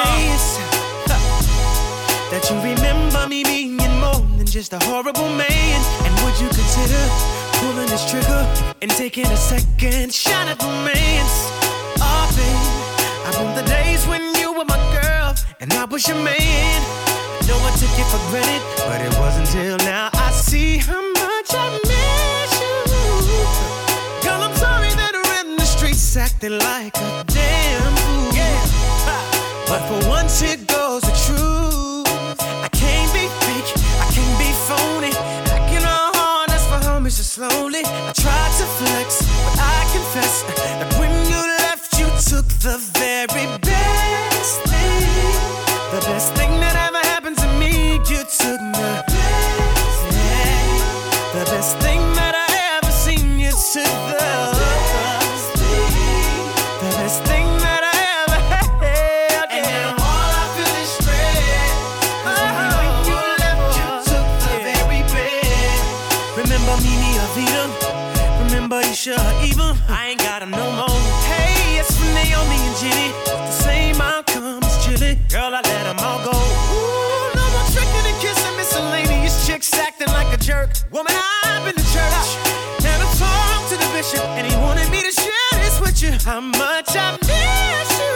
That you remember me being more than just a horrible man. And would you consider pulling this trigger and taking a second shot at romance? Oh, babe, I remember the days when you were my girl and I was your man. No one took it for granted, but it wasn't until now I see how much I miss you. Girl, I'm sorry that we're in the streets acting like a damn fool. But for once it goes the truth. I can't be fake, I can't be phony. Acting all hard, that's for homies just slowly. I tried to flex, but I confess that when you left, you took the very best thing. The best thing that ever happened to me, you took the best thing. The best thing that I ever seen, you took the best thing. The best thing that I ever had. And now all I feel is stress. 'Cause when you left, you took the very best. Remember Mimi Avita? Remember Isha Eva? I ain't got 'em no more. Hey, it's for Naomi and Jenny. The same outcome as Chili. Girl, I let 'em all go. Ooh, no more tricking and kissing miscellaneous chicks acting like a jerk. Woman, I've been to church and I talked to the bishop and he wanted me to share this with you. How much I miss you.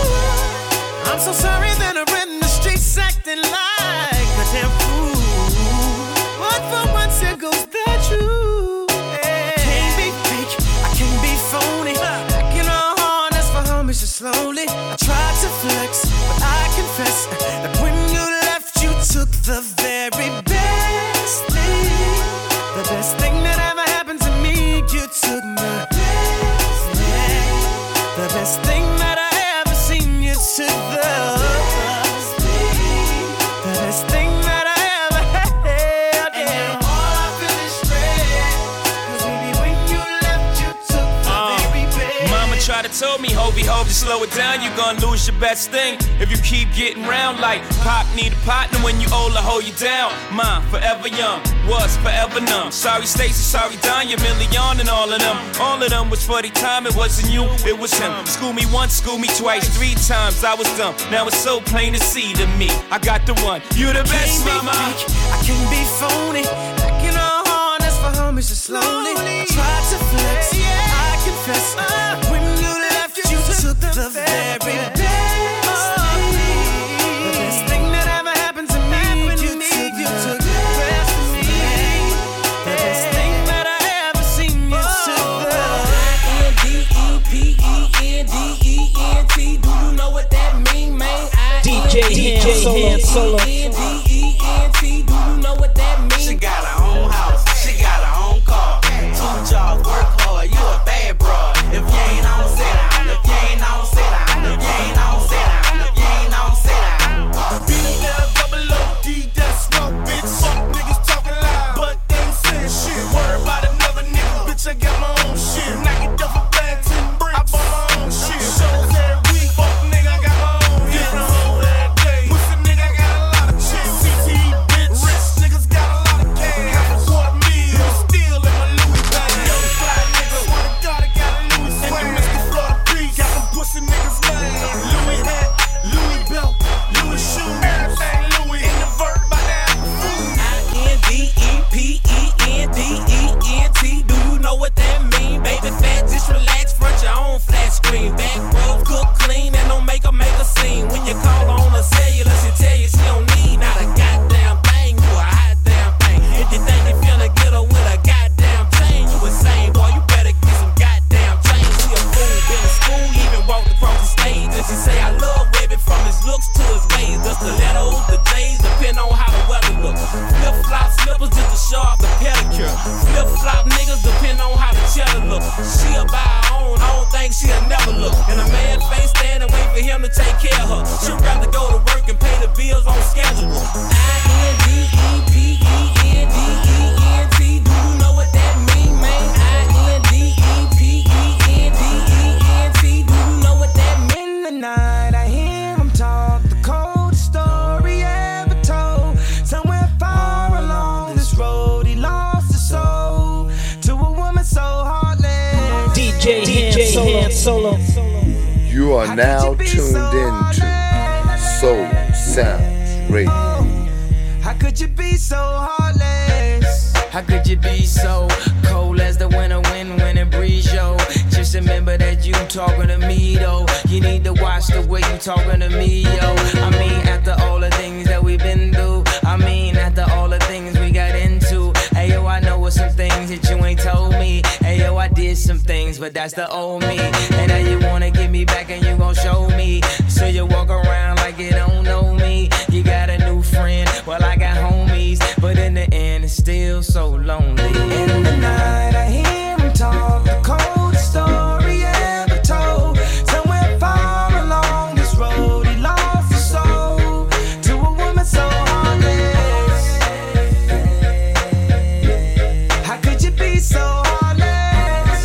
I'm so sorry that I'm in the streets acting like a damn fool. But for once it goes that true. Can't be fake, I can't be phony. Acting all hard, that's for homies just slowly. I tried to flex, but I confess that when you left, you took the very best thing. The best thing that ever happened to me, you took the best thing. The best thing that I ever seen, you took the best thing. The best thing that I ever had. And now all I feel is stress. 'Cause baby, when you left, you took the very best. Mama tried to tell me, Hovey, just slow it down, you gon' lose your best thing. If you keep getting round like Pop need a partner when you old to hold you down. Mine, forever young, was forever numb. Sorry Stacy, sorry Danya, Million and all of them. All of them was for the time, it wasn't you, it was him. School me once, school me twice, 3 times, I was dumb. Now it's so plain to see to me, I got the one, you the best, mama. I can't be phony, acting all hard, that's for homies just slowly. I tried to flex, I confess, when you left, you took the very best thing. The best thing that ever happened to me, you took the best of me. The best thing that I ever seen, you took the N-D-E-P-E-N-D-E-N-T. Do you know what that mean, man? DJ Solo. N-D-E-N-T. Do you know what that mean? She got her own house, she got her own car. 2 jobs, work hard, you a bad broad. If you ain't on, sit down. If you ain't on, sit down. If you ain't on, sit down. If you ain't on, sit down. Beat it down, double OD, that's smoke, bitch. Fuck niggas talking loud, but they ain't saying shit. Worry about another nigga, bitch, I got my own shit. Knock it down for bad 10 bricks, I bought my own shit. Shows every week, fuck nigga, I got my own hit. Every day, pussy nigga, I got a lot of chicks. She a buy her own, I don't think she'll never look. And a man face stand and wait for him to take care of her. She'd rather go to work and pay the bills on schedule. I-N-D-E-P-E-N-D-E-N-T. Do you know what that mean, man? I-N-D-E-P-E-N-D-E-N-T. Do you know what that mean? In the night, I hear him talk the coldest story ever told. Somewhere far along this road, he lost his soul to a woman so heartless. DJ Han Solo. You are now tuned into Soul Sounds Radio. How could you be so heartless? How could you be so cold as the winter wind when it breeze, yo? Just remember that you talking to me, though. You need to watch the way you talking to me, yo. I mean, after all the things that we've been through. I mean, after all the things we got into. Hey, yo, I know what some things that you ain't told me. Hey, yo, I did some things, but that's the old me. And now you wanna get me back and you gon' show me. So you walk around like you don't know me. You got a new friend, well, I got homies. But in the end, it's still so lonely. In the night, I hear him talk the coldest story ever told. Somewhere far along this road, he lost his soul to a woman so heartless. How could you be so heartless?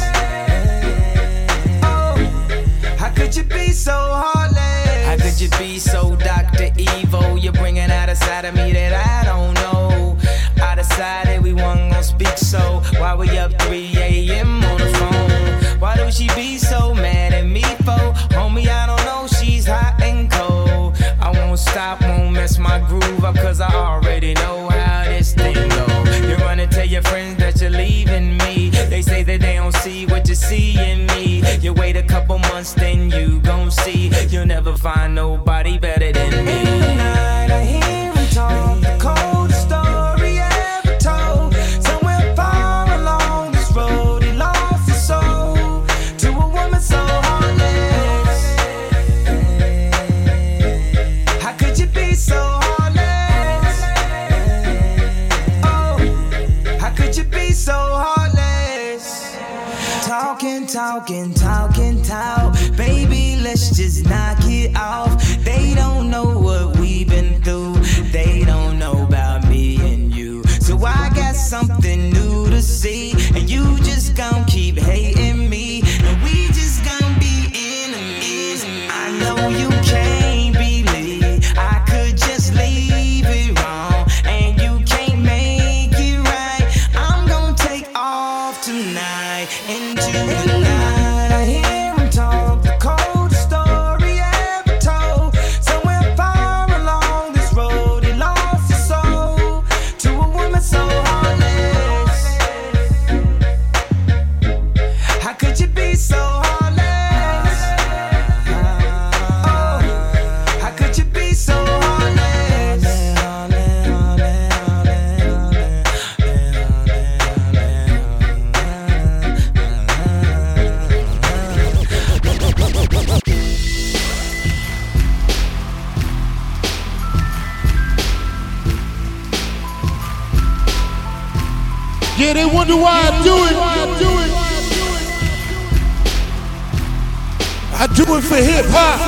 Oh, how could you be so heartless? How could you be so Dr. Evil? You're bringing out a side of me that I don't know. I decided we weren't gonna speak, so why we up 3 a.m. on the phone? Why do she be so mad at me for? Homie, I don't know, she's hot and cold. I won't stop, won't mess my groove up, cause I already know how this thing go. You're gonna tell your friends that you're leaving me. They say that they don't see what you see in me. You wait a couple months, then you gon' see. You'll never find nobody better than me. In the night, I hear him talk the coldest story ever told. Somewhere far along this road, he lost his soul to a woman so heartless. How could you be so heartless? Oh, how could you be so heartless? Talking, talking, talking, talk. Baby, let's just knock it off. They don't know what we've been through. They don't know about me and you. So I got something new to see. And you just gon' keep hating me. And we just gon' be enemies. I know you can't believe I could just leave it wrong. And you can't make it right. I'm gon' take off tonight into the night. I hear him talk the coldest story ever told. Somewhere far along this road, he lost his soul to a woman so heartless. How could you be so heartless? Oh, how could you be so heartless? Yeah, they wonder why I do it. I do it for hip hop.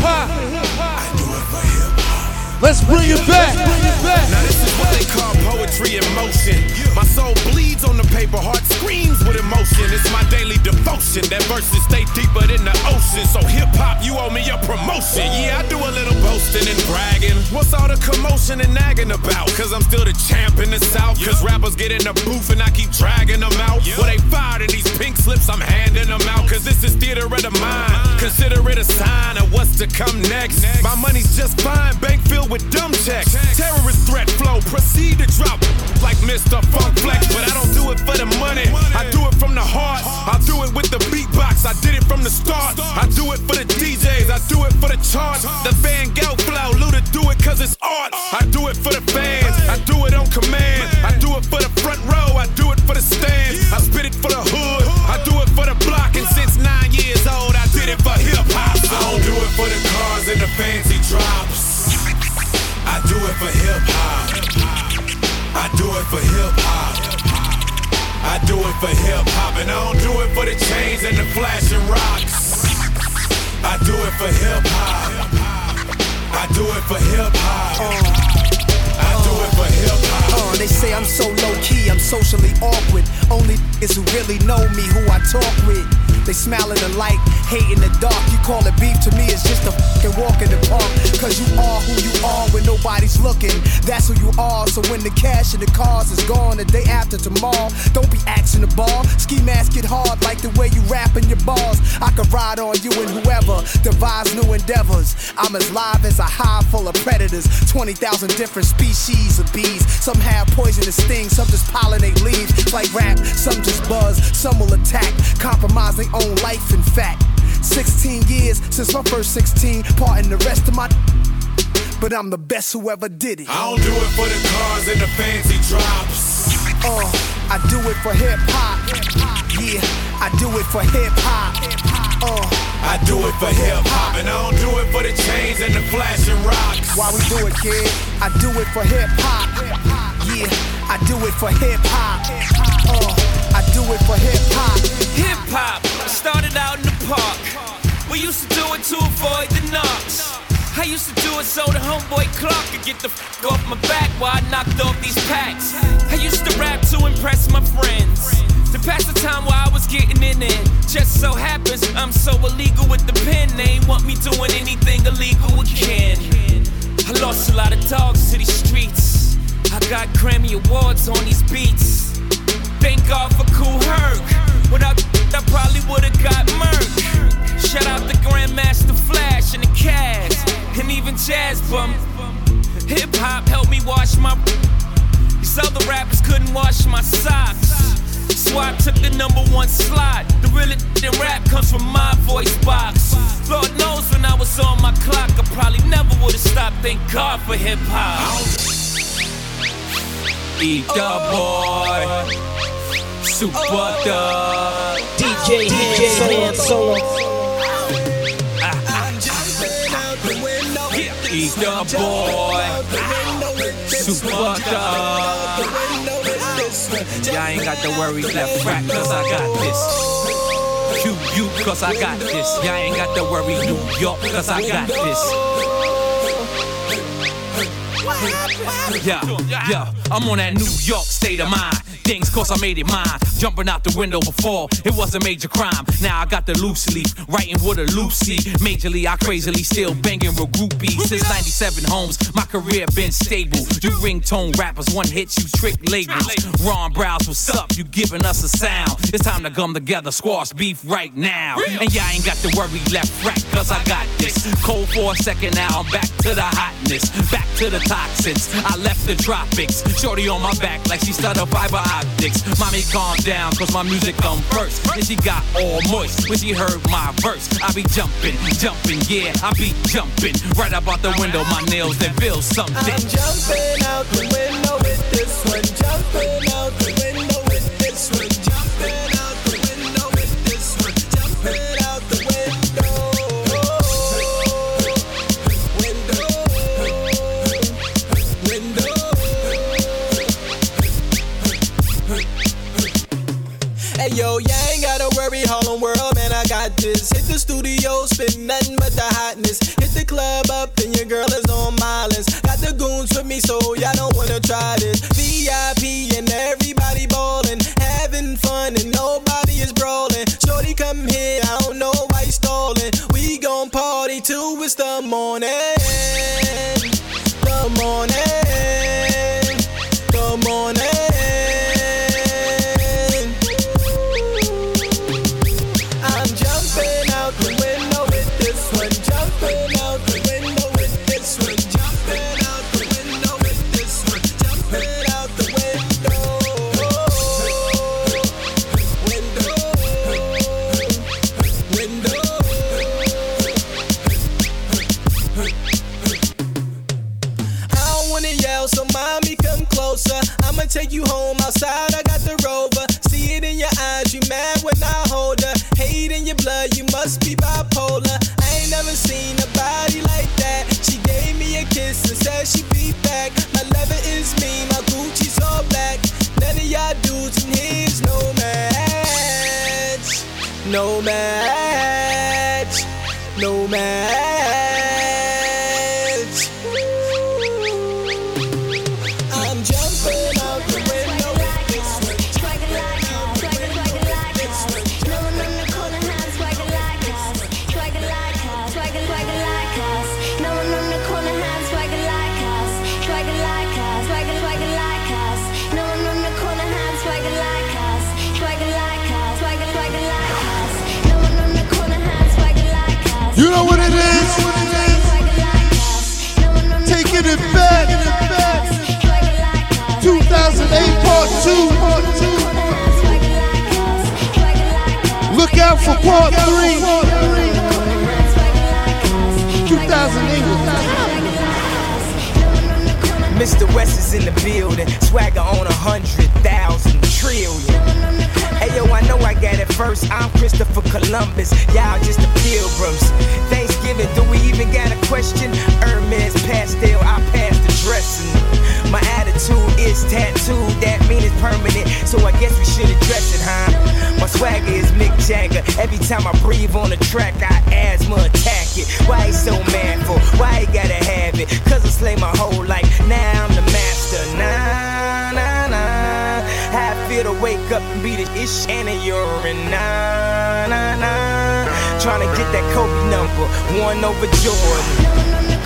Let's bring it back. Now this is what they call poetry in motion. My soul bleeds on the paper, heart screams with emotion. It's my daily devotion. That verses stay deeper than the ocean. So hip hop, you owe me a promotion. Yeah, I do a little boasting and bragging. What's all the commotion and nagging about? Cause I'm still the champ in the South. Cause rappers get in the booth and I keep dragging them out. Well, they fired in these pink slips, I'm handing them out. Cause this is theater of the mind. Consider it a sign of what's to come next. My money's just fine, bank filled with dumb checks. Terrorist threat flow, proceed to drop like Mr. Funk Flex. But I don't do it for the money, I do it from the heart. I do it with the beatbox, I did it from the start. I do it for the DJs, I do it for the charts. The Van Gogh flow, Luda do it cause it's art. I do it for the fans, I do it on command. I do it for the front row, I do it for the stands. I spit it for the hood, I do it for the block. And since 9 years old, I did it for hip hop. I don't do it for the cars and the fancy drops. I do it for hip hop. I do it for hip hop. I do it for hip hop, and I don't do it for the chain flashing rocks. I do it for hip hop. I do it for hip hop. I do it for hip hop. They say I'm so low key, I'm socially awkward. Only is who really know me, who I talk with. They smile in the light, hate in the dark. You call it beef, to me it's just a fucking walk in the park. Cause you are who you are when nobody's looking. That's who you are, so when the cash and the cars is gone the day after tomorrow, don't be axing the ball. Ski mask get hard like the way you rapping your bars. I could ride on you and whoever devise new endeavors. I'm as live as a hive full of predators. 20,000 different species of bees. Some have poisonous stings, some just pollinate leaves. Like rap, some just buzz, some will attack. Compromise their own life, in fact. 16 years since my first 16, parting the rest of my. But I'm the best who ever did it. I don't do it for the cars and the fancy drops. I do it for hip hop. Yeah, I do it for hip hop. I do it for hip hop, and I don't do it for the chains and the flashing rocks. Why we do it, kid? I do it for hip hop. Yeah, I do it for hip hop. I do it for hip hop. Hip hop started out in the park. We used to do it to avoid the knocks. I used to do it so the homeboy Clark could get the f*** off my back while I knocked off these packs. I used to rap to impress my friends, to pass the time while I was getting in it. Just so happens I'm so illegal with the pen, they ain't want me doing anything illegal again. I lost a lot of dogs to these streets. I got Grammy Awards on these beats. Thank God for Kool Herc. Without I probably would've got murked. Shout out to Grandmaster Flash and the Cash, and even Jazz Bum. Hip hop helped me wash my. These other rappers couldn't wash my socks. So I took the #1 slot. The real in rap comes from my voice box. Lord knows when I was on my clock, I probably never would've stopped. Thank God for hip hop. Eat the boy, Super Dub, DJ Han Solo. Eat the boy, Super Dub. Y'all ain't got the worries left right, cause I got this. You, cause I got this. Y'all ain't got the worry New York, cause I got this. Yeah, I'm on that New York state of mind. Things cause I made it mine. Jumping out the window before, it was a major crime. Now I got the loose leaf, writing with a Lucy. Majorly, I crazily still banging with groupies. Since 97 homes, my career been stable. You ringtone rappers, one hits, you trick labels. Ron Browse, what's up? You giving us a sound. It's time to come together, squash beef right now. And y'all ain't got to worry left, right, cause I got this. Cold for a second, now I'm back to the hotness. Back to the toxins, I left the tropics. Shorty on my back like she stutter fiber optics. Mommy, calm down, cause my music come first. And she got all moist when she heard my verse. I be jumping, yeah, I be jumping. Right up out the window, my nails, they feel something. I'm jumping out the window with this one. Jumping out the window with this one. Jumping out the window with this one. Jumping out the window. Hey yo, ya ain't gotta worry, Harlem World, man, I got this. Hit the studio, spit nothing but the hotness. Hit the club up, and your girl is on my list. Got the goons with me, so y'all don't wanna try this. VIP and everybody ballin', having fun and nobody is brawling. Shorty, come here, I don't know why you stallin'. We gon' party till it's the morning. The morning. The morning. I'ma take you home outside, I got the Rover. See it in your eyes, you mad when I hold her. Hate in your blood, you must be bipolar. I ain't never seen a body like that. She gave me a kiss and said she'd be back. My leather is mean, my Gucci's all black. None of y'all dudes in here's no match. No match, no match. I'm jumping out the window. No one on the corner has swagger like us. Swagger like us. Swagger like us. No one on the corner has swagger like us. Swagger like us. Swagger like us. No one on the corner has swagger like us. Swagger like us. Swagger like us. No one on the corner has swagger like us. You know what it is? Taking it back. 2008 Part 2. Look out for Part 3. 2008. Mr. West is in the building, swagger on 100,000 trillion. Hey yo, I know I got it first. I'm Christopher Columbus, y'all just the pilgrims. Thanksgiving, do we even got a question? Hermes pastel, I pass the dressing. My attitude is tattooed, that mean it's permanent. So I guess we should address it, huh? My swagger is Mick Jagger. Every time I breathe on the track, I asthma attack it. Why he so manful? Why he gotta have it? Cause I slay my whole life. Now I'm the master. Nah, nah, nah. How I feel to wake up and be the ish and a urine. Nah, nah, nah. Trying to get that Kobe number, 1 over Jordan.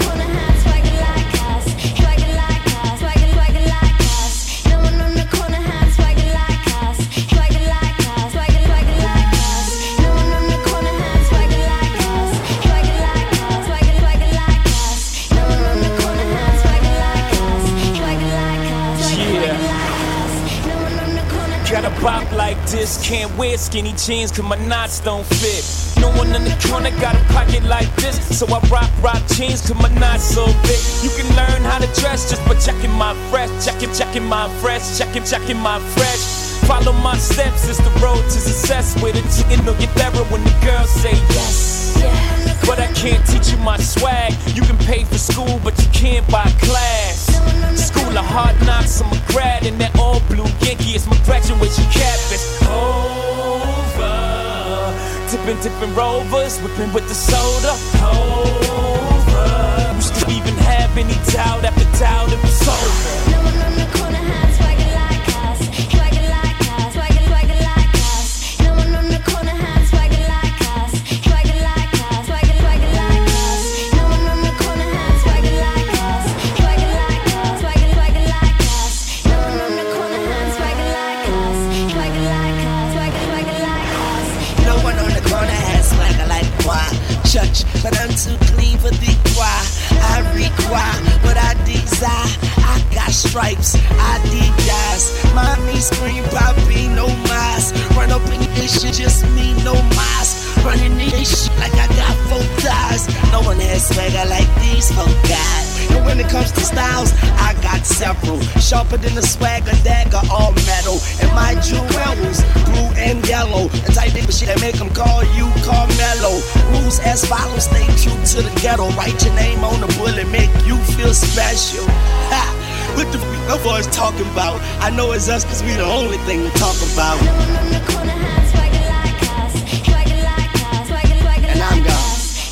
Got a bop like this, can't wear skinny jeans cause my knots don't fit. No one in the corner got a pocket like this, so I rock jeans cause my knots so big. You can learn how to dress just by checking my fresh, checking my fresh, checking my fresh. Follow my steps, it's the road to success. With a chicken, no get better when the girls say yes. But I can't teach you my swag. You can pay for school, but you can't buy class. School of hard knocks, I'm a grad in that all blue Yankee. It's my graduation cap, it's over. Tipping rovers, whipping with the soda. Over. Used to even have any doubt after doubt, it was over. No one on the corner has swagger like us. Swagger like us. Swagger like us. No one on the corner has swagger like us. Swagger like us. Swagger like us. No one on the corner has swagger like us. Swagger like us. Swagger like us. No one on the corner has swagger like us. Swagger like us. Swagger like us. No one on the corner has swagger like moi. Church, but I'm too clean for the choir. I require what I desire. I got stripes, I Adidas. Mommy scream, Bobby, no mask. Run up in this shit, just me, no mask. Running this shit like I got 4 thighs. No one has swagger like these 4 guys. And when it comes to styles, I got several. Sharper than a swagger dagger, all metal. And my jewels, blue and yellow. The type of shit that make them call you Carmelo. Rules as follows, stay true to the ghetto. Write your name on the bullet, make you feel special. Ha! What the f*** my boys talking about? I know it's us cause we the only thing to talk about. And I'm gone.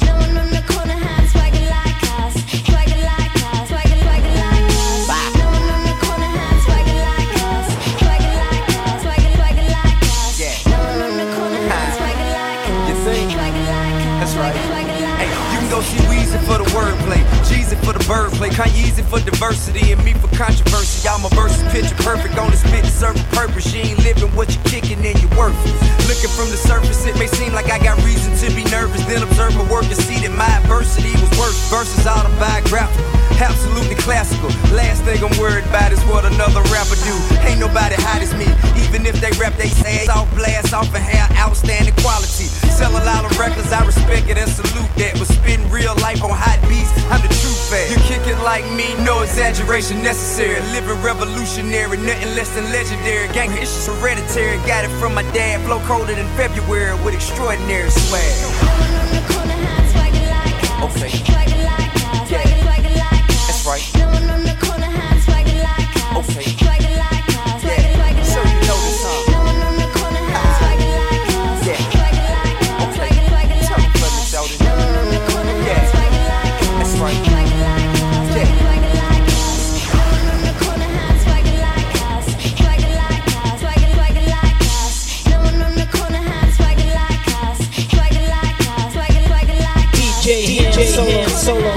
See Weezy for the wordplay, Jeezy for the birdplay, Kanyeezy for diversity, and me for controversy. Y'all my verses picture perfect, on the spit to serve a purpose. You ain't living what you kicking and you worthless. Looking from the surface, it may seem like I got reason to be nervous. Then observe my work and see that my adversity was worse. Verses autobiographical, absolutely classical. Last thing I'm worried about is what another rapper do. Ain't nobody hot as me, even if they rap they say off blast off and have outstanding quality. Sell a lot of records, I respect it and salute that. But spitting real life on hot beats, I'm the true fan. You kick it like me, no exaggeration necessary. Living revolutionary, nothing less than legendary. Gang, it's just hereditary. Got it from my dad, flow colder than February with extraordinary swag. Okay. Yeah. That's right. Okay. Yeah. So you know this, huh? Yeah. Solo.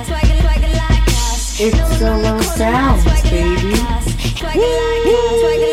It's Solo Sounds, baby.